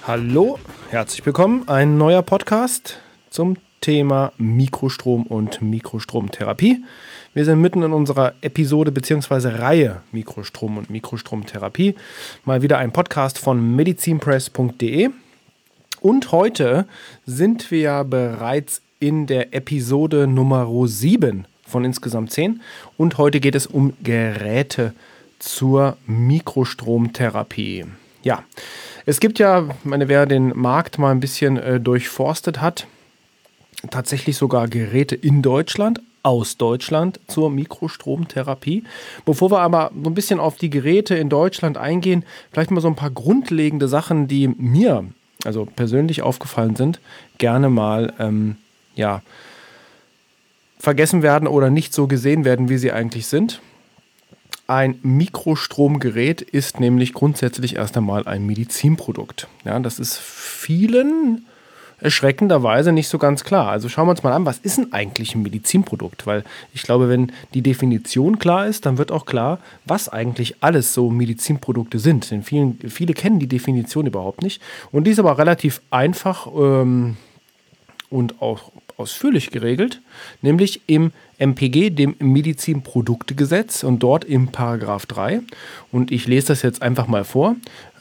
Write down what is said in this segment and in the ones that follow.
Hallo, herzlich willkommen. Ein neuer Podcast zum Thema Mikrostrom und Mikrostromtherapie. Wir sind mitten in unserer Episode bzw. Reihe Mikrostrom und Mikrostromtherapie. Mal wieder ein Podcast von medizinpress.de. Und heute sind wir bereits in der Episode Nummer 7 von insgesamt 10. Und heute geht es um Geräte zur Mikrostromtherapie. Ja, es gibt ja, wer den Markt mal ein bisschen durchforstet hat, tatsächlich sogar Geräte in Deutschland, aus Deutschland zur Mikrostromtherapie. Bevor wir aber so ein bisschen auf die Geräte in Deutschland eingehen, vielleicht mal so ein paar grundlegende Sachen, die mir also persönlich aufgefallen sind, gerne mal vergessen werden oder nicht so gesehen werden, wie sie eigentlich sind. Ein Mikrostromgerät ist nämlich grundsätzlich erst einmal ein Medizinprodukt. Ja, das ist vielen erschreckenderweise nicht so ganz klar. Also schauen wir uns mal an, was ist denn eigentlich ein Medizinprodukt? Weil ich glaube, wenn die Definition klar ist, dann wird auch klar, was eigentlich alles so Medizinprodukte sind. Denn viele kennen die Definition überhaupt nicht. Und die ist aber relativ einfach und auch ausführlich geregelt, nämlich im MPG, dem Medizinproduktegesetz, und dort im Paragraph 3. Und ich lese das jetzt einfach mal vor.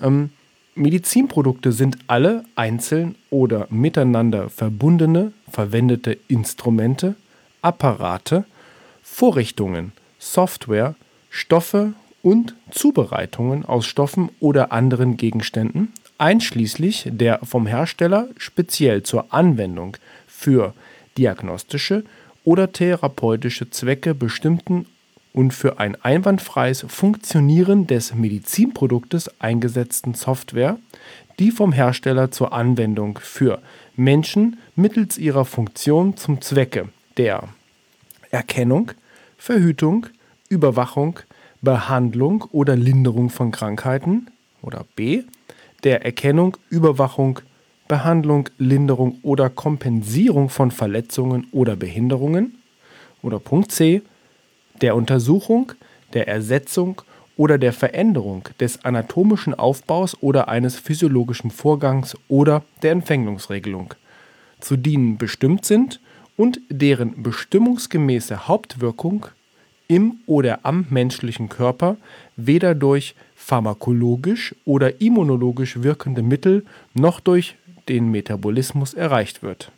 Medizinprodukte sind alle einzeln oder miteinander verbundene, verwendete Instrumente, Apparate, Vorrichtungen, Software, Stoffe und Zubereitungen aus Stoffen oder anderen Gegenständen, einschließlich der vom Hersteller speziell zur Anwendung für diagnostische oder therapeutische Zwecke bestimmten und für ein einwandfreies Funktionieren des Medizinproduktes eingesetzten Software, die vom Hersteller zur Anwendung für Menschen mittels ihrer Funktion zum Zwecke der Erkennung, Verhütung, Überwachung, Behandlung oder Linderung von Krankheiten oder b. der Erkennung, Überwachung, Behandlung, Linderung oder Kompensierung von Verletzungen oder Behinderungen oder Punkt c. der Untersuchung, der Ersetzung oder der Veränderung des anatomischen Aufbaus oder eines physiologischen Vorgangs oder der Empfängnisregelung zu dienen bestimmt sind und deren bestimmungsgemäße Hauptwirkung im oder am menschlichen Körper weder durch pharmakologisch oder immunologisch wirkende Mittel noch durch den Metabolismus erreicht wird.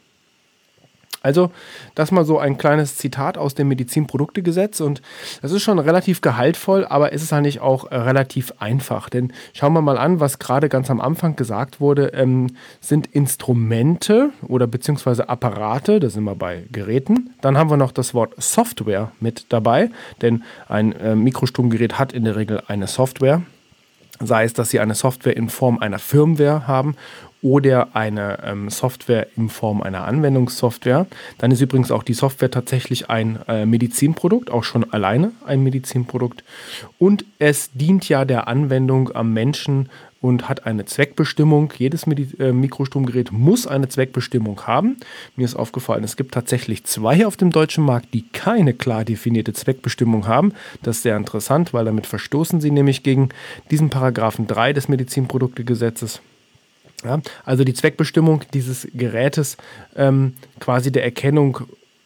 Also, das mal so ein kleines Zitat aus dem Medizinproduktegesetz, und das ist schon relativ gehaltvoll, aber es ist eigentlich auch relativ einfach, denn schauen wir mal an, was gerade ganz am Anfang gesagt wurde, sind Instrumente oder beziehungsweise Apparate, da sind wir bei Geräten. Dann haben wir noch das Wort Software mit dabei, denn ein Mikrostromgerät hat in der Regel eine Software, sei es, dass sie eine Software in Form einer Firmware haben oder eine Software in Form einer Anwendungssoftware. Dann ist übrigens auch die Software tatsächlich ein Medizinprodukt, auch schon alleine ein Medizinprodukt. Und es dient ja der Anwendung am Menschen und hat eine Zweckbestimmung. Jedes Mikrostromgerät muss eine Zweckbestimmung haben. Mir ist aufgefallen, es gibt tatsächlich 2 auf dem deutschen Markt, die keine klar definierte Zweckbestimmung haben. Das ist sehr interessant, weil damit verstoßen sie nämlich gegen diesen Paragraphen 3 des Medizinproduktegesetzes. Ja, also die Zweckbestimmung dieses Gerätes quasi der Erkennung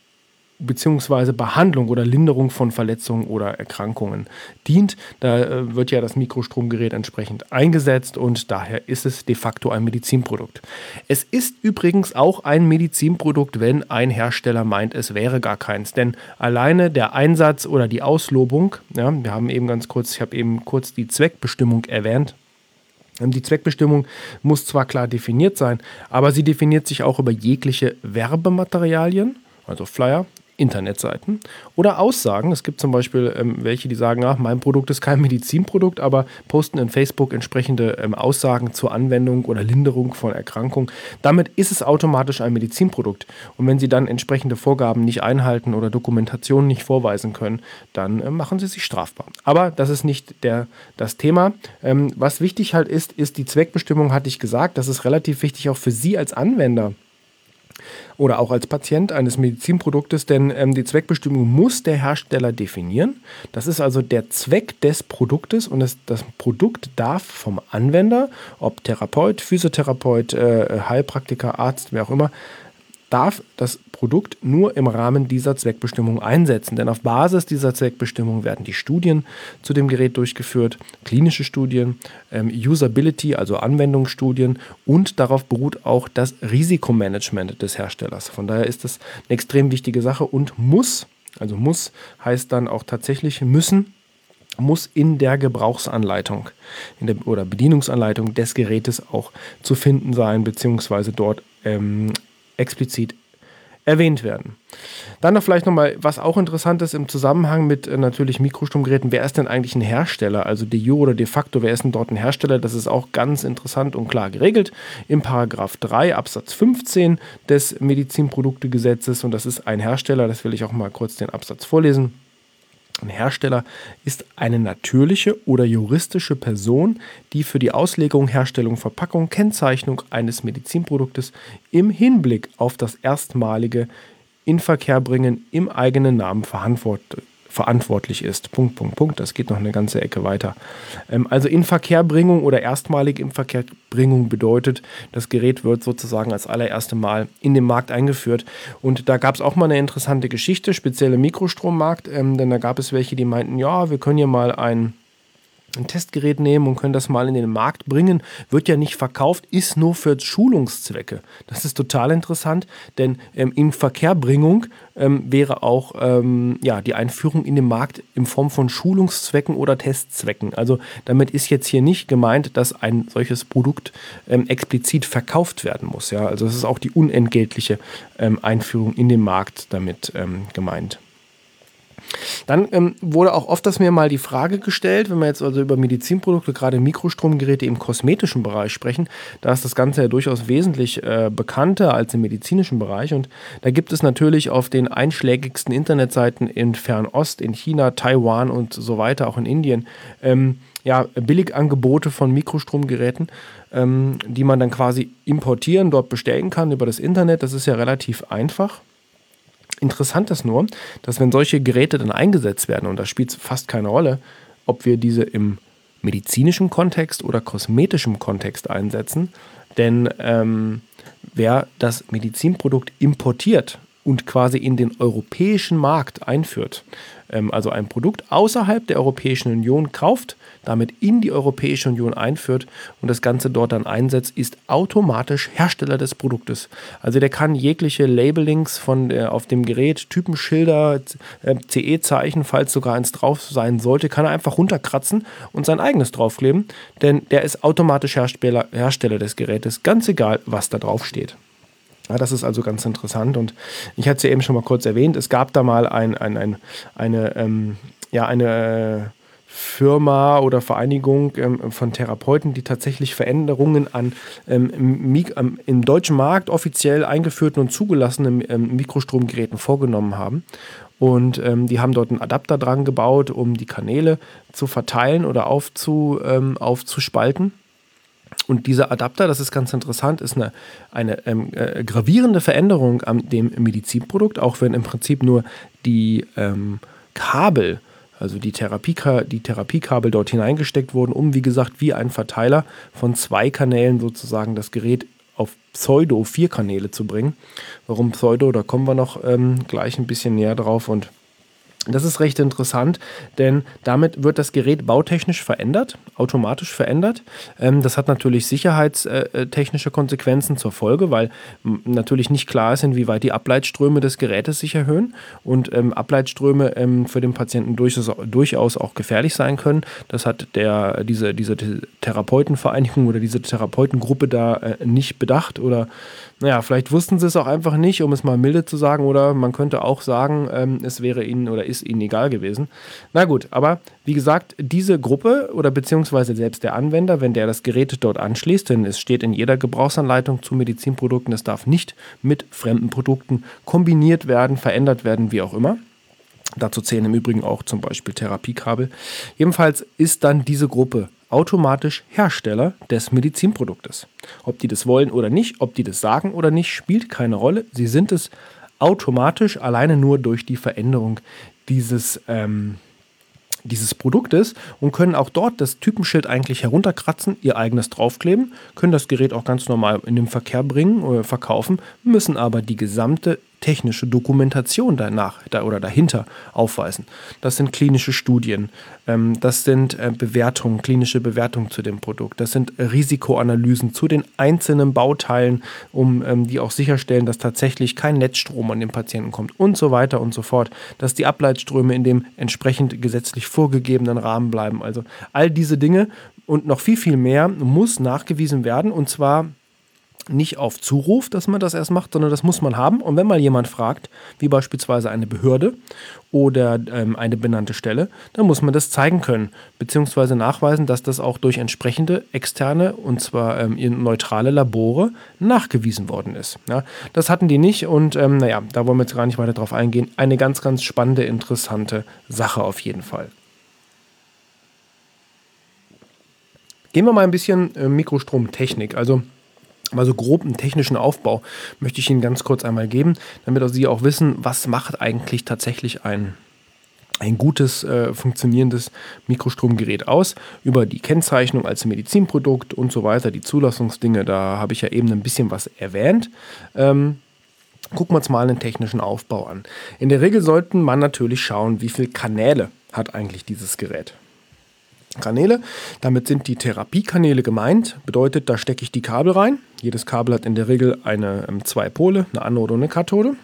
bzw. Behandlung oder Linderung von Verletzungen oder Erkrankungen dient. Da wird ja das Mikrostromgerät entsprechend eingesetzt und daher ist es de facto ein Medizinprodukt. Es ist übrigens auch ein Medizinprodukt, wenn ein Hersteller meint, es wäre gar keins. Denn alleine der Einsatz oder die Auslobung, ja, ich habe eben kurz die Zweckbestimmung erwähnt. Die Zweckbestimmung muss zwar klar definiert sein, aber sie definiert sich auch über jegliche Werbematerialien, also Flyer, Internetseiten oder Aussagen. Es gibt zum Beispiel welche, die sagen, mein Produkt ist kein Medizinprodukt, aber posten in Facebook entsprechende Aussagen zur Anwendung oder Linderung von Erkrankungen. Damit ist es automatisch ein Medizinprodukt. Und wenn sie dann entsprechende Vorgaben nicht einhalten oder Dokumentationen nicht vorweisen können, dann machen sie sich strafbar. Aber das ist nicht das Thema. Was wichtig halt ist die Zweckbestimmung, hatte ich gesagt. Das ist relativ wichtig auch für Sie als Anwender. oder auch als Patient eines Medizinproduktes, denn die Zweckbestimmung muss der Hersteller definieren. Das ist also der Zweck des Produktes und das Produkt darf vom Anwender, ob Therapeut, Physiotherapeut, Heilpraktiker, Arzt, wer auch immer, darf das Produkt nur im Rahmen dieser Zweckbestimmung einsetzen. Denn auf Basis dieser Zweckbestimmung werden die Studien zu dem Gerät durchgeführt, klinische Studien, Usability, also Anwendungsstudien, und darauf beruht auch das Risikomanagement des Herstellers. Von daher ist das eine extrem wichtige Sache und muss heißt dann auch tatsächlich müssen, muss in der Gebrauchsanleitung oder Bedienungsanleitung des Gerätes auch zu finden sein, beziehungsweise dort explizit erwähnt werden. Dann noch vielleicht nochmal, was auch interessant ist im Zusammenhang mit natürlich Mikrostromgeräten, wer ist denn eigentlich ein Hersteller? Also de jure oder de facto, wer ist denn dort ein Hersteller? Das ist auch ganz interessant und klar geregelt im Paragraph 3 Absatz 15 des Medizinproduktegesetzes und das ist ein Hersteller, das will ich auch mal kurz den Absatz vorlesen. Ein Hersteller ist eine natürliche oder juristische Person, die für die Auslegung, Herstellung, Verpackung, Kennzeichnung eines Medizinproduktes im Hinblick auf das erstmalige Inverkehrbringen im eigenen Namen verantwortlich ist. Punkt. Das geht noch eine ganze Ecke weiter. Also Inverkehrbringung oder erstmalige Inverkehrbringung bedeutet, das Gerät wird sozusagen als allererste Mal in den Markt eingeführt. Und da gab es auch mal eine interessante Geschichte, speziell im Mikrostrommarkt, denn da gab es welche, die meinten, ja, wir können hier mal ein Testgerät nehmen und können das mal in den Markt bringen, wird ja nicht verkauft, ist nur für Schulungszwecke. Das ist total interessant, denn in Verkehrbringung wäre auch die Einführung in den Markt in Form von Schulungszwecken oder Testzwecken. Also damit ist jetzt hier nicht gemeint, dass ein solches Produkt explizit verkauft werden muss. Ja? Also es ist auch die unentgeltliche Einführung in den Markt damit gemeint. Dann wurde auch oft mir mal die Frage gestellt, wenn wir jetzt also über Medizinprodukte, gerade Mikrostromgeräte im kosmetischen Bereich sprechen, da ist das Ganze ja durchaus wesentlich bekannter als im medizinischen Bereich und da gibt es natürlich auf den einschlägigsten Internetseiten in Fernost, in China, Taiwan und so weiter, auch in Indien, Billigangebote von Mikrostromgeräten, die man dann quasi importieren, dort bestellen kann über das Internet. Das ist ja relativ einfach. Interessant ist nur, dass wenn solche Geräte dann eingesetzt werden, und da spielt es fast keine Rolle, ob wir diese im medizinischen Kontext oder kosmetischem Kontext einsetzen, denn wer das Medizinprodukt importiert und quasi in den europäischen Markt einführt, also ein Produkt außerhalb der Europäischen Union kauft, damit in die Europäische Union einführt und das Ganze dort dann einsetzt, ist automatisch Hersteller des Produktes. Also der kann jegliche Labelings auf dem Gerät, Typenschilder, CE-Zeichen, falls sogar eins drauf sein sollte, kann er einfach runterkratzen und sein eigenes draufkleben, denn der ist automatisch Hersteller des Gerätes, ganz egal, was da drauf steht. Ja, das ist also ganz interessant und ich hatte es ja eben schon mal kurz erwähnt, es gab da mal eine Firma oder Vereinigung von Therapeuten, die tatsächlich Veränderungen an im deutschen Markt offiziell eingeführten und zugelassenen Mikrostromgeräten vorgenommen haben. Und die haben dort einen Adapter dran gebaut, um die Kanäle zu verteilen oder aufzuspalten. Und dieser Adapter, das ist ganz interessant, ist eine gravierende Veränderung an dem Medizinprodukt, auch wenn im Prinzip nur die Kabel, also die Therapiekabel dort hineingesteckt wurden, um, wie gesagt, wie ein Verteiler von 2 Kanälen sozusagen das Gerät auf Pseudo 4 Kanäle zu bringen. Warum Pseudo, da kommen wir noch gleich ein bisschen näher drauf und das ist recht interessant, denn damit wird das Gerät bautechnisch verändert, automatisch verändert. Das hat natürlich sicherheitstechnische Konsequenzen zur Folge, weil natürlich nicht klar ist, inwieweit die Ableitströme des Gerätes sich erhöhen und Ableitströme für den Patienten durchaus auch gefährlich sein können. Das hat diese Therapeutenvereinigung oder diese Therapeutengruppe da nicht bedacht oder vielleicht wussten sie es auch einfach nicht, um es mal milde zu sagen, oder man könnte auch sagen, es wäre ihnen oder ist ihnen egal gewesen. Na gut, aber wie gesagt, diese Gruppe oder beziehungsweise selbst der Anwender, wenn der das Gerät dort anschließt, denn es steht in jeder Gebrauchsanleitung zu Medizinprodukten, es darf nicht mit fremden Produkten kombiniert werden, verändert werden, wie auch immer. Dazu zählen im Übrigen auch zum Beispiel Therapiekabel. Jedenfalls ist dann diese Gruppe automatisch Hersteller des Medizinproduktes. Ob die das wollen oder nicht, ob die das sagen oder nicht, spielt keine Rolle. Sie sind es automatisch, alleine nur durch die Veränderung dieses Produktes und können auch dort das Typenschild eigentlich herunterkratzen, ihr eigenes draufkleben, können das Gerät auch ganz normal in den Verkehr bringen oder verkaufen, müssen aber die gesamte technische Dokumentation dahinter aufweisen. Das sind klinische Studien, das sind Bewertungen, klinische Bewertungen zu dem Produkt, das sind Risikoanalysen zu den einzelnen Bauteilen, die auch sicherstellen, dass tatsächlich kein Netzstrom an den Patienten kommt und so weiter und so fort, dass die Ableitströme in dem entsprechend gesetzlich vorgegebenen Rahmen bleiben. Also all diese Dinge und noch viel, viel mehr muss nachgewiesen werden, und zwar nicht auf Zuruf, dass man das erst macht, sondern das muss man haben. Und wenn mal jemand fragt, wie beispielsweise eine Behörde oder eine benannte Stelle, dann muss man das zeigen können, beziehungsweise nachweisen, dass das auch durch entsprechende externe, und zwar in neutrale Labore, nachgewiesen worden ist. Ja, das hatten die nicht und da wollen wir jetzt gar nicht weiter drauf eingehen. Eine ganz, ganz spannende, interessante Sache auf jeden Fall. Gehen wir mal ein bisschen Mikrostromtechnik, also grob einen technischen Aufbau möchte ich Ihnen ganz kurz einmal geben, damit auch Sie auch wissen, was macht eigentlich tatsächlich ein gutes, funktionierendes Mikrostromgerät aus. Über die Kennzeichnung als Medizinprodukt und so weiter, die Zulassungsdinge, da habe ich ja eben ein bisschen was erwähnt. Gucken wir uns mal einen technischen Aufbau an. In der Regel sollte man natürlich schauen, wie viele Kanäle hat eigentlich dieses Gerät. Kanäle, damit sind die Therapiekanäle gemeint, bedeutet, da stecke ich die Kabel rein. Jedes Kabel hat in der Regel zwei Pole, eine Anode und eine Kathode.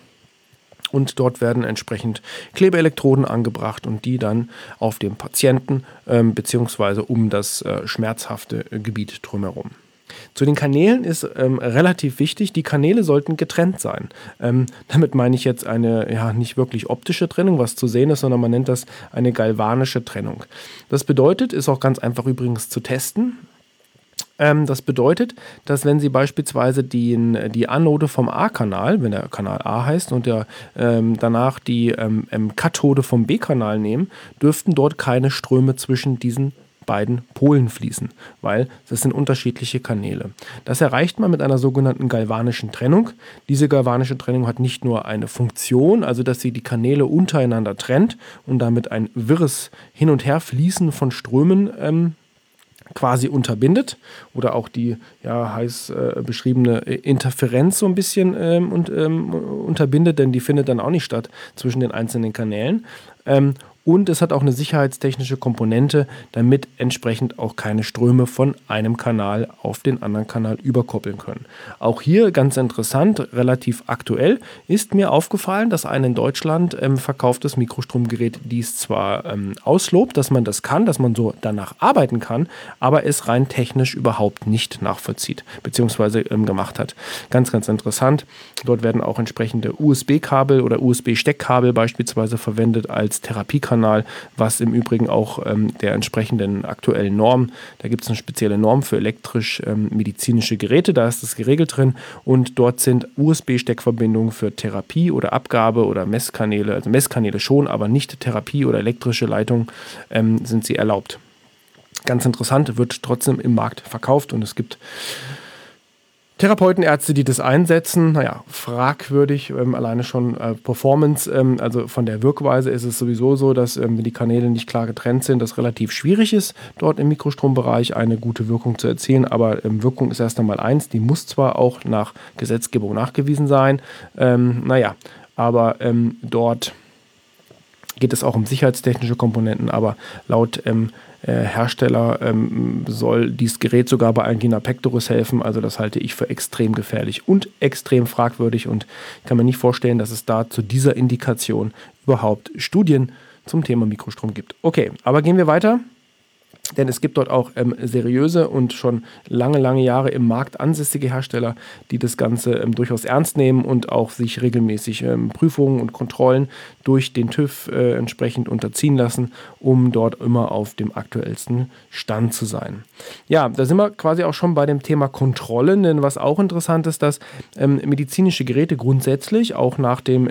Und dort werden entsprechend Klebeelektroden angebracht und die dann auf dem Patienten beziehungsweise um das schmerzhafte Gebiet drumherum. Zu den Kanälen ist relativ wichtig, die Kanäle sollten getrennt sein. Damit meine ich jetzt eine nicht wirklich optische Trennung, was zu sehen ist, sondern man nennt das eine galvanische Trennung. Das bedeutet, ist auch ganz einfach übrigens zu testen. Das bedeutet, dass wenn Sie beispielsweise die Anode vom A-Kanal, wenn der Kanal A heißt, und danach die Kathode vom B-Kanal nehmen, dürften dort keine Ströme zwischen diesen beiden Polen fließen, weil das sind unterschiedliche Kanäle. Das erreicht man mit einer sogenannten galvanischen Trennung. Diese galvanische Trennung hat nicht nur eine Funktion, also dass sie die Kanäle untereinander trennt und damit ein wirres Hin- und Herfließen von Strömen quasi unterbindet oder auch die heiß beschriebene Interferenz so ein bisschen unterbindet, denn die findet dann auch nicht statt zwischen den einzelnen Kanälen. Und es hat auch eine sicherheitstechnische Komponente, damit entsprechend auch keine Ströme von einem Kanal auf den anderen Kanal überkoppeln können. Auch hier ganz interessant, relativ aktuell, ist mir aufgefallen, dass ein in Deutschland verkauftes Mikrostromgerät dies zwar auslobt, dass man das kann, dass man so danach arbeiten kann, aber es rein technisch überhaupt nicht nachvollzieht, beziehungsweise gemacht hat. Ganz, ganz interessant. Dort werden auch entsprechende USB-Kabel oder USB-Steckkabel beispielsweise verwendet als Therapiekanal, was im Übrigen auch der entsprechenden aktuellen Norm, da gibt es eine spezielle Norm für elektrisch-medizinische Geräte, da ist das geregelt drin und dort sind USB-Steckverbindungen für Therapie oder Abgabe oder Messkanäle, also Messkanäle schon, aber nicht Therapie oder elektrische Leitungen sind sie erlaubt. Ganz interessant, wird trotzdem im Markt verkauft und es gibt Therapeuten, Ärzte, die das einsetzen, fragwürdig, alleine schon Performance, also von der Wirkweise ist es sowieso so, dass wenn die Kanäle nicht klar getrennt sind, das relativ schwierig ist, dort im Mikrostrombereich eine gute Wirkung zu erzielen, aber Wirkung ist erst einmal eins, die muss zwar auch nach Gesetzgebung nachgewiesen sein, aber dort geht es auch um sicherheitstechnische Komponenten, aber laut Hersteller soll dieses Gerät sogar bei Angina pectoris helfen, also das halte ich für extrem gefährlich und extrem fragwürdig und kann mir nicht vorstellen, dass es da zu dieser Indikation überhaupt Studien zum Thema Mikrostrom gibt. Okay, aber gehen wir weiter. Denn es gibt dort auch seriöse und schon lange, lange Jahre im Markt ansässige Hersteller, die das Ganze durchaus ernst nehmen und auch sich regelmäßig Prüfungen und Kontrollen durch den TÜV entsprechend unterziehen lassen, um dort immer auf dem aktuellsten Stand zu sein. Ja, da sind wir quasi auch schon bei dem Thema Kontrollen, denn was auch interessant ist, dass medizinische Geräte grundsätzlich auch nach dem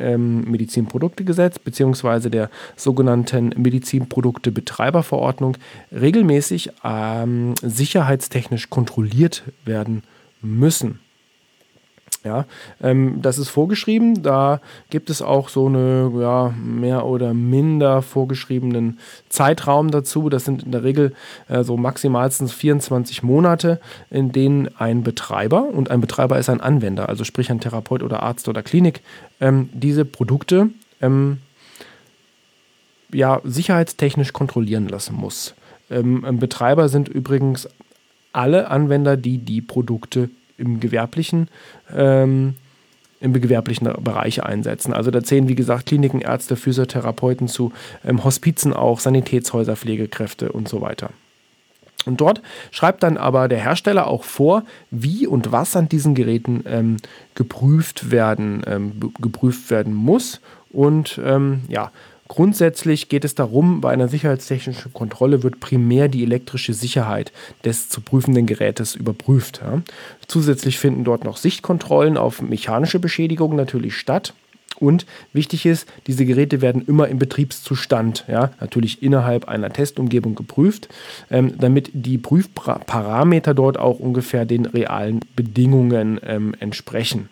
Medizinproduktegesetz bzw. der sogenannten Medizinprodukte-Betreiberverordnung regelmäßig regelmäßig sicherheitstechnisch kontrolliert werden müssen. Ja, das ist vorgeschrieben. Da gibt es auch so eine mehr oder minder vorgeschriebenen Zeitraum dazu. Das sind in der Regel so maximalstens 24 Monate, in denen ein Betreiber, und ein Betreiber ist ein Anwender, also sprich ein Therapeut oder Arzt oder Klinik, diese Produkte sicherheitstechnisch kontrollieren lassen muss. Betreiber sind übrigens alle Anwender, die Produkte im gewerblichen Bereich einsetzen. Also da zählen, wie gesagt, Kliniken, Ärzte, Physiotherapeuten zu, Hospizen auch, Sanitätshäuser, Pflegekräfte und so weiter. Und dort schreibt dann aber der Hersteller auch vor, wie und was an diesen Geräten geprüft werden muss. Und grundsätzlich geht es darum, bei einer sicherheitstechnischen Kontrolle wird primär die elektrische Sicherheit des zu prüfenden Gerätes überprüft. Ja. Zusätzlich finden dort noch Sichtkontrollen auf mechanische Beschädigungen natürlich statt. Und wichtig ist, diese Geräte werden immer im Betriebszustand, natürlich innerhalb einer Testumgebung geprüft, damit die Prüfparameter dort auch ungefähr den realen Bedingungen entsprechen.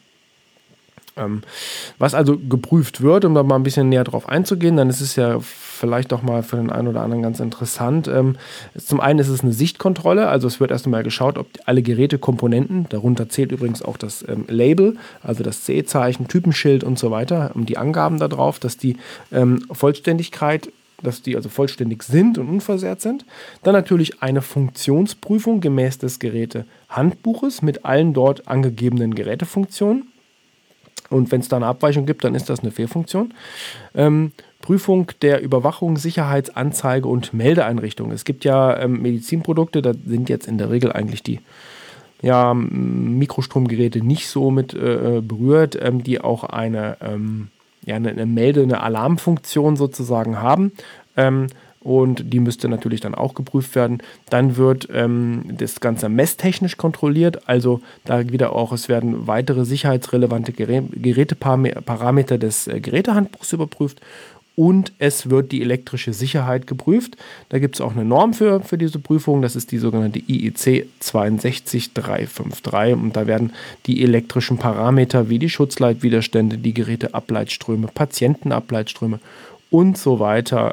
Was also geprüft wird, um da mal ein bisschen näher drauf einzugehen, dann ist es ja vielleicht auch mal für den einen oder anderen ganz interessant. Zum einen ist es eine Sichtkontrolle, also es wird erst einmal geschaut, ob alle Gerätekomponenten, darunter zählt übrigens auch das Label, also das CE-Zeichen, Typenschild und so weiter, die Angaben da drauf, dass die Vollständigkeit, dass die also vollständig sind und unversehrt sind. Dann natürlich eine Funktionsprüfung gemäß des Gerätehandbuches mit allen dort angegebenen Gerätefunktionen. Und wenn es da eine Abweichung gibt, dann ist das eine Fehlfunktion. Prüfung der Überwachung, Sicherheitsanzeige und Meldeeinrichtungen. Es gibt ja Medizinprodukte, da sind jetzt in der Regel eigentlich die Mikrostromgeräte nicht so mit berührt, die auch eine eine Alarmfunktion sozusagen haben. Und die müsste natürlich dann auch geprüft werden. Dann wird das Ganze messtechnisch kontrolliert, also da wieder auch, es werden weitere sicherheitsrelevante Geräteparameter des Gerätehandbuchs überprüft und es wird die elektrische Sicherheit geprüft. Da gibt es auch eine Norm für diese Prüfung, das ist die sogenannte IEC 62353 und da werden die elektrischen Parameter wie die Schutzleitwiderstände, die Geräteableitströme, Patientenableitströme und so weiter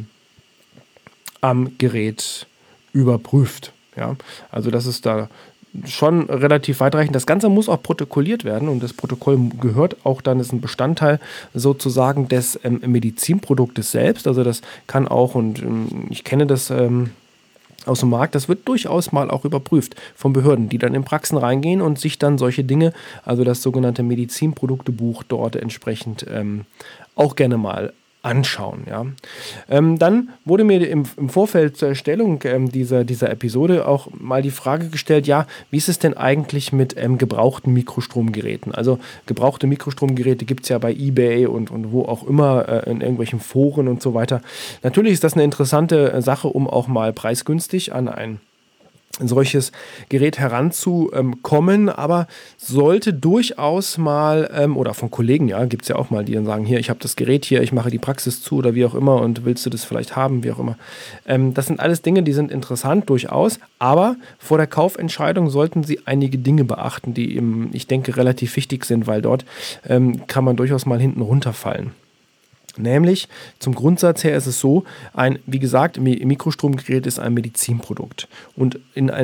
am Gerät überprüft. Ja? Also das ist da schon relativ weitreichend. Das Ganze muss auch protokolliert werden und das Protokoll gehört auch dann, ist ein Bestandteil sozusagen des Medizinproduktes selbst. Also das kann auch, und ich kenne das aus dem Markt, das wird durchaus mal auch überprüft von Behörden, die dann in Praxen reingehen und sich dann solche Dinge, also das sogenannte Medizinproduktebuch dort entsprechend auch gerne mal anschauen. Ja. Dann wurde mir im Vorfeld zur Erstellung dieser Episode auch mal die Frage gestellt, wie ist es denn eigentlich mit gebrauchten Mikrostromgeräten? Also gebrauchte Mikrostromgeräte gibt es ja bei eBay und wo auch immer in irgendwelchen Foren und so weiter. Natürlich ist das eine interessante Sache, um auch mal preisgünstig an ein solches Gerät heranzukommen, aber sollte durchaus mal, oder von Kollegen, gibt es ja auch mal, die dann sagen, hier, ich habe das Gerät hier, ich mache die Praxis zu oder wie auch immer und willst du das vielleicht haben, wie auch immer. Das sind alles Dinge, die sind interessant durchaus, aber vor der Kaufentscheidung sollten Sie einige Dinge beachten, die ich denke, relativ wichtig sind, weil dort kann man durchaus mal hinten runterfallen. Nämlich, zum Grundsatz her ist es so, wie gesagt, Mikrostromgerät ist ein Medizinprodukt. Und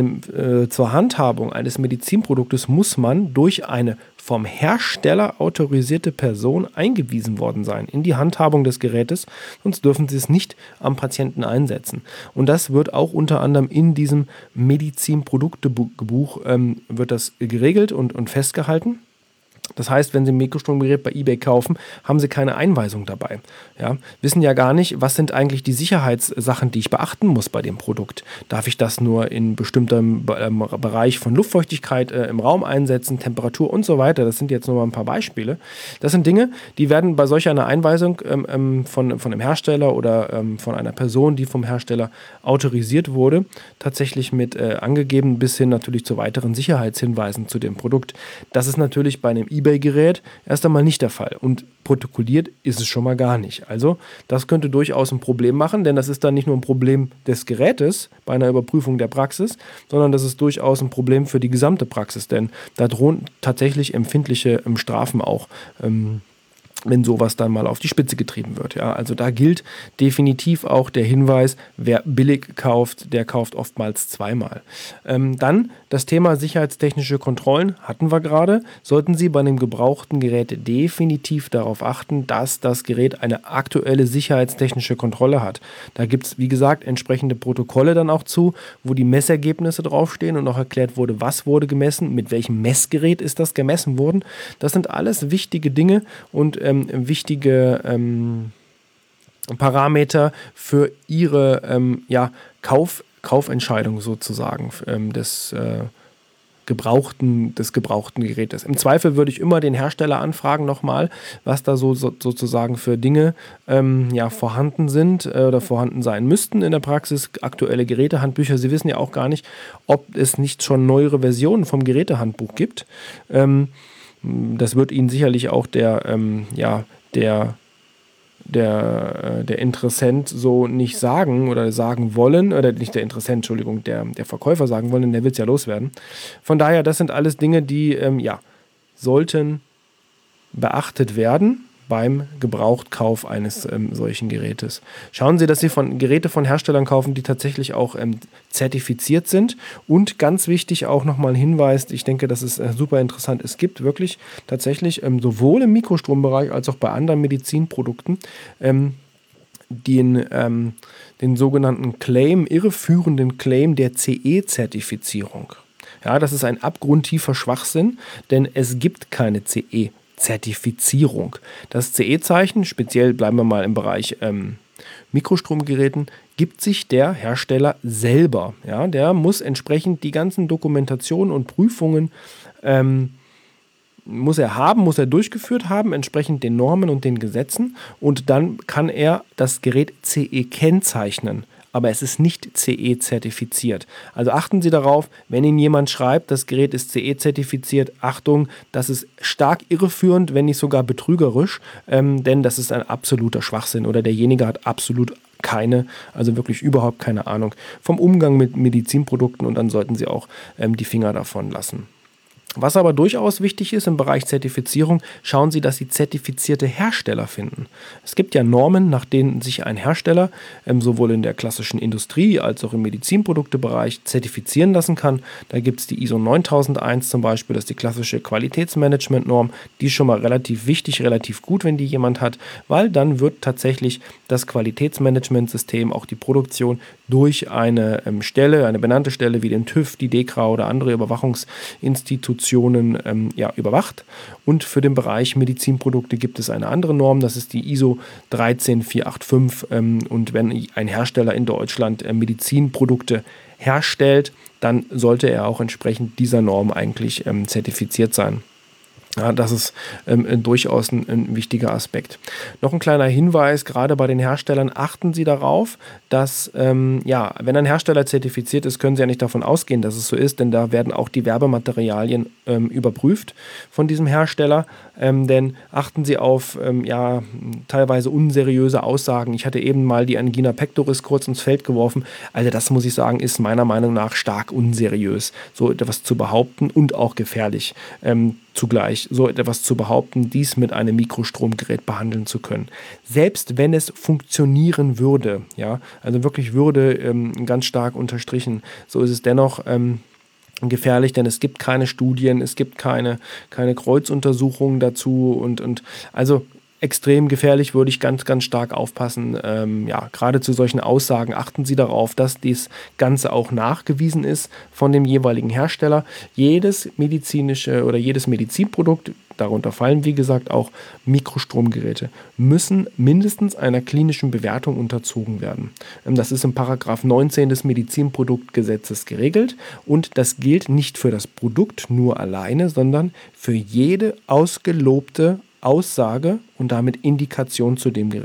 zur Handhabung eines Medizinproduktes muss man durch eine vom Hersteller autorisierte Person eingewiesen worden sein in die Handhabung des Gerätes, sonst dürfen Sie es nicht am Patienten einsetzen. Und das wird auch unter anderem in diesem Medizinproduktebuch wird das geregelt und festgehalten. Das heißt, wenn Sie ein Mikrostromgerät bei eBay kaufen, haben Sie keine Einweisung dabei. Ja, wissen ja gar nicht, was sind eigentlich die Sicherheitssachen, die ich beachten muss bei dem Produkt. Darf ich das nur in bestimmtem Bereich von Luftfeuchtigkeit im Raum einsetzen, Temperatur und so weiter? Das sind jetzt nur mal ein paar Beispiele. Das sind Dinge, die werden bei solch einer Einweisung von einem Hersteller oder von einer Person, die vom Hersteller autorisiert wurde, tatsächlich mit angegeben, bis hin natürlich zu weiteren Sicherheitshinweisen zu dem Produkt. Das ist natürlich bei einem eBay-Gerät erst einmal nicht der Fall. Und protokolliert ist es schon mal gar nicht. Also das könnte durchaus ein Problem machen, denn das ist dann nicht nur ein Problem des Gerätes bei einer Überprüfung der Praxis, sondern das ist durchaus ein Problem für die gesamte Praxis, denn da drohen tatsächlich empfindliche Strafen auch, wenn sowas dann mal auf die Spitze getrieben wird. Ja, also da gilt definitiv auch der Hinweis, wer billig kauft, der kauft oftmals zweimal. Dann das Thema sicherheitstechnische Kontrollen hatten wir gerade. Sollten Sie bei einem gebrauchten Gerät definitiv darauf achten, dass das Gerät eine aktuelle sicherheitstechnische Kontrolle hat. Da gibt es, wie gesagt, entsprechende Protokolle dann auch zu, wo die Messergebnisse draufstehen und auch erklärt wurde, was wurde gemessen, mit welchem Messgerät ist das gemessen worden. Das sind alles wichtige Dinge und wichtige Parameter für Ihre Kaufentscheidung sozusagen des gebrauchten Gerätes. Im Zweifel würde ich immer den Hersteller anfragen nochmal, was da sozusagen für Dinge vorhanden sind oder vorhanden sein müssten in der Praxis. Aktuelle Gerätehandbücher. Sie wissen ja auch gar nicht, ob es nicht schon neuere Versionen vom Gerätehandbuch gibt. Das wird Ihnen sicherlich auch der Interessent so nicht sagen oder sagen wollen, oder nicht der Interessent, Entschuldigung, der Verkäufer sagen wollen, der will es ja loswerden. Von daher, das sind alles Dinge, die sollten beachtet werden beim Gebrauchtkauf eines solchen Gerätes. Schauen Sie, dass Sie Geräte von Herstellern kaufen, die tatsächlich auch zertifiziert sind. Und ganz wichtig auch nochmal ein Hinweis, ich denke, das ist super interessant. Es gibt wirklich tatsächlich sowohl im Mikrostrombereich als auch bei anderen Medizinprodukten den sogenannten irreführenden Claim der CE-Zertifizierung. Ja, das ist ein abgrundtiefer Schwachsinn, denn es gibt keine CE-Zertifizierung. Das CE-Zeichen, speziell bleiben wir mal im Bereich Mikrostromgeräten, gibt sich der Hersteller selber. Ja, der muss entsprechend die ganzen Dokumentationen und Prüfungen muss er durchgeführt haben, entsprechend den Normen und den Gesetzen, und dann kann er das Gerät CE kennzeichnen. Aber es ist nicht CE-zertifiziert. Also achten Sie darauf, wenn Ihnen jemand schreibt, das Gerät ist CE-zertifiziert, Achtung, das ist stark irreführend, wenn nicht sogar betrügerisch, denn das ist ein absoluter Schwachsinn oder derjenige hat absolut also wirklich überhaupt keine Ahnung vom Umgang mit Medizinprodukten, und dann sollten Sie auch die Finger davon lassen. Was aber durchaus wichtig ist im Bereich Zertifizierung, schauen Sie, dass Sie zertifizierte Hersteller finden. Es gibt ja Normen, nach denen sich ein Hersteller sowohl in der klassischen Industrie als auch im Medizinproduktebereich zertifizieren lassen kann. Da gibt es die ISO 9001 zum Beispiel, das ist die klassische Qualitätsmanagement-Norm. Die ist schon mal relativ wichtig, relativ gut, wenn die jemand hat, weil dann wird tatsächlich das Qualitätsmanagementsystem, auch die Produktion, durch eine benannte Stelle wie den TÜV, die DEKRA oder andere Überwachungsinstitutionen überwacht. Und für den Bereich Medizinprodukte gibt es eine andere Norm, das ist die ISO 13485. Und wenn ein Hersteller in Deutschland Medizinprodukte herstellt, dann sollte er auch entsprechend dieser Norm eigentlich zertifiziert sein. Ja, das ist durchaus ein wichtiger Aspekt. Noch ein kleiner Hinweis, gerade bei den Herstellern, achten Sie darauf, dass, wenn ein Hersteller zertifiziert ist, können Sie ja nicht davon ausgehen, dass es so ist, denn da werden auch die Werbematerialien überprüft von diesem Hersteller. Denn achten Sie auf teilweise unseriöse Aussagen. Ich hatte eben mal die Angina pectoris kurz ins Feld geworfen. Also das, muss ich sagen, ist meiner Meinung nach stark unseriös, so etwas zu behaupten, und auch gefährlich. Zugleich so etwas zu behaupten, dies mit einem Mikrostromgerät behandeln zu können. Selbst wenn es funktionieren würde, ja, also wirklich würde ganz stark unterstrichen, so ist es dennoch gefährlich, denn es gibt keine Studien, es gibt keine Kreuzuntersuchungen dazu und also extrem gefährlich, würde ich ganz, ganz stark aufpassen. Gerade zu solchen Aussagen achten Sie darauf, dass dies Ganze auch nachgewiesen ist von dem jeweiligen Hersteller. Jedes medizinische oder jedes Medizinprodukt, darunter fallen wie gesagt auch Mikrostromgeräte, müssen mindestens einer klinischen Bewertung unterzogen werden. Das ist im Paragraph 19 des Medizinproduktgesetzes geregelt, und das gilt nicht für das Produkt nur alleine, sondern für jede ausgelobte Aussage und damit Indikation zu dem Gerät.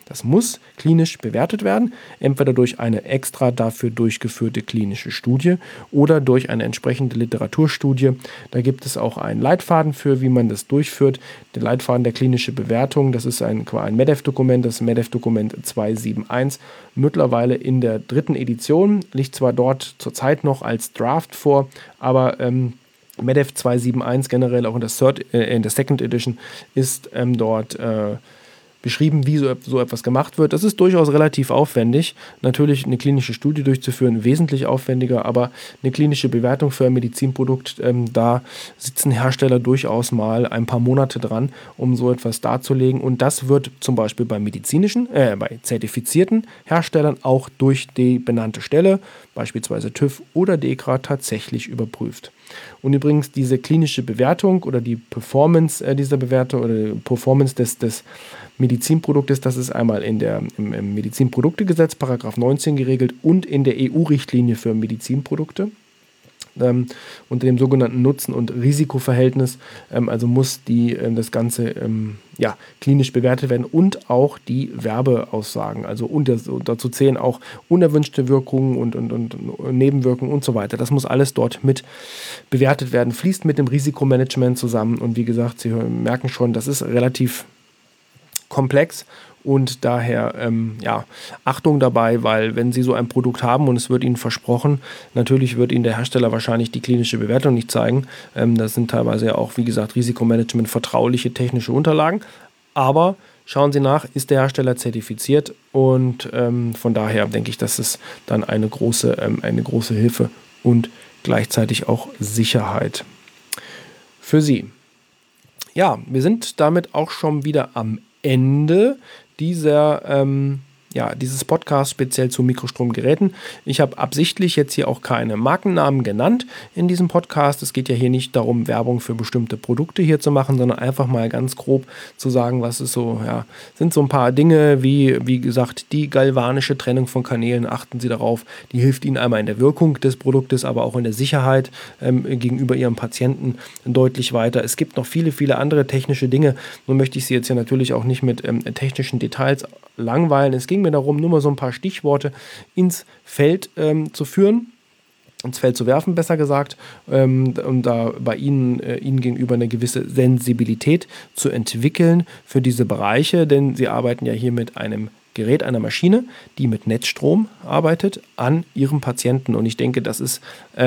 Das muss klinisch bewertet werden, entweder durch eine extra dafür durchgeführte klinische Studie oder durch eine entsprechende Literaturstudie. Da gibt es auch einen Leitfaden für, wie man das durchführt. Der Leitfaden der klinischen Bewertung, das ist ein MEDEF-Dokument, das MEDEF-Dokument 271, mittlerweile in der 3. Edition, liegt zwar dort zurzeit noch als Draft vor, aber MEDEF 271 generell auch in der Second Edition ist dort beschrieben, wie so etwas gemacht wird. Das ist durchaus relativ aufwendig. Natürlich eine klinische Studie durchzuführen, wesentlich aufwendiger, aber eine klinische Bewertung für ein Medizinprodukt, da sitzen Hersteller durchaus mal ein paar Monate dran, um so etwas darzulegen. Und das wird zum Beispiel bei bei zertifizierten Herstellern auch durch die benannte Stelle, beispielsweise TÜV oder DEKRA, tatsächlich überprüft. Und übrigens diese klinische Bewertung oder die Performance dieser Bewertung oder die Performance des Medizinproduktes, das ist einmal im Medizinproduktegesetz, Paragraph 19 geregelt und in der EU-Richtlinie für Medizinprodukte. Unter dem sogenannten Nutzen- und Risikoverhältnis, also muss das Ganze klinisch bewertet werden und auch die Werbeaussagen, also dazu zählen auch unerwünschte Wirkungen und Nebenwirkungen und so weiter. Das muss alles dort mit bewertet werden, fließt mit dem Risikomanagement zusammen und wie gesagt, Sie merken schon, das ist relativ komplex und daher Achtung dabei, weil wenn Sie so ein Produkt haben und es wird Ihnen versprochen, natürlich wird Ihnen der Hersteller wahrscheinlich die klinische Bewertung nicht zeigen. Das sind teilweise ja auch, wie gesagt, Risikomanagement, vertrauliche technische Unterlagen, aber schauen Sie nach, ist der Hersteller zertifiziert und von daher denke ich, dass es dann eine große Hilfe und gleichzeitig auch Sicherheit für Sie. Ja, wir sind damit auch schon wieder am Ende dieses Podcasts speziell zu Mikrostromgeräten. Ich habe absichtlich jetzt hier auch keine Markennamen genannt in diesem Podcast. Es geht ja hier nicht darum, Werbung für bestimmte Produkte hier zu machen, sondern einfach mal ganz grob zu sagen, was ist sind so ein paar Dinge, wie gesagt, die galvanische Trennung von Kanälen, achten Sie darauf, die hilft Ihnen einmal in der Wirkung des Produktes, aber auch in der Sicherheit gegenüber Ihrem Patienten deutlich weiter. Es gibt noch viele, viele andere technische Dinge. Nun möchte ich Sie jetzt hier natürlich auch nicht mit technischen Details langweilen. Es ging mir darum, nur mal so ein paar Stichworte ins Feld zu führen, ins Feld zu werfen, besser gesagt, um da bei Ihnen gegenüber eine gewisse Sensibilität zu entwickeln für diese Bereiche, denn Sie arbeiten ja hier mit einem Gerät, einer Maschine, die mit Netzstrom arbeitet, an Ihrem Patienten. Und ich denke, das ist,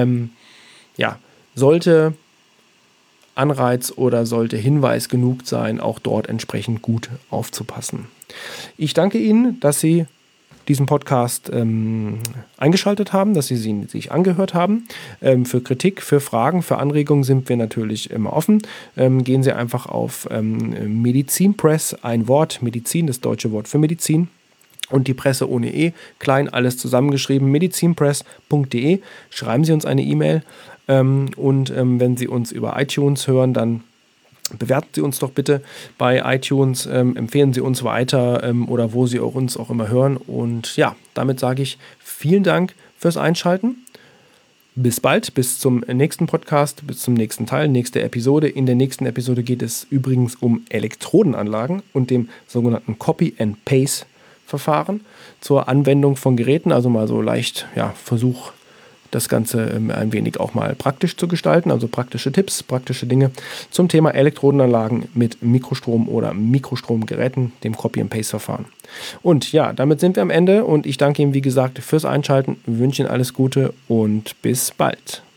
sollte Anreiz oder sollte Hinweis genug sein, auch dort entsprechend gut aufzupassen. Ich danke Ihnen, dass Sie diesen Podcast eingeschaltet haben, dass Sie ihn sich angehört haben. Für Kritik, für Fragen, für Anregungen sind wir natürlich immer offen. Gehen Sie einfach auf Medizinpress, ein Wort, Medizin, das deutsche Wort für Medizin. Und die Presse ohne E, klein, alles zusammengeschrieben, medizinpress.de. Schreiben Sie uns eine E-Mail und wenn Sie uns über iTunes hören, dann bewerten Sie uns doch bitte bei iTunes, empfehlen Sie uns weiter oder wo Sie uns auch immer hören. Und ja, damit sage ich vielen Dank fürs Einschalten. Bis bald, bis zum nächsten Podcast, bis zum nächsten Teil, nächste Episode. In der nächsten Episode geht es übrigens um Elektrodenanlagen und dem sogenannten Copy-and-Paste-Verfahren zur Anwendung von Geräten. Also mal so leicht, Versuch, das Ganze ein wenig auch mal praktisch zu gestalten, also praktische Tipps, praktische Dinge zum Thema Elektrodenanlagen mit Mikrostrom oder Mikrostromgeräten, dem Copy-and-Paste-Verfahren. Und ja, damit sind wir am Ende und ich danke Ihnen, wie gesagt, fürs Einschalten, wünsche Ihnen alles Gute und bis bald.